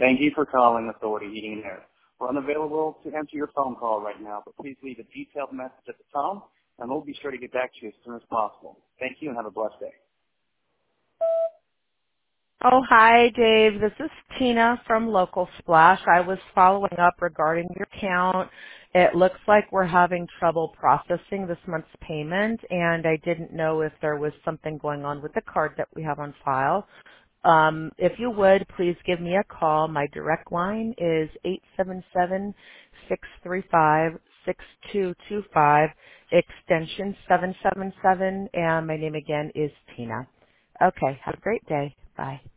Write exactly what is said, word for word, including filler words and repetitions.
Thank you for calling Authority Heating and Air. We're unavailable to answer your phone call right now, but please leave a detailed message at the tone, and we'll be sure to get back to you as soon as possible. Thank you and have a blessed day. Oh, hi, Dave. This is Tina from Local Splash. I was following up regarding your account. It looks like we're having trouble processing this month's payment, and I didn't know if there was something going on with the card that we have on file. Um, if you would, please give me a call. My direct line is eight seven seven, six three five, six two two five, extension seven seven seven, and my name again is Tina. Okay, have a great day. Bye.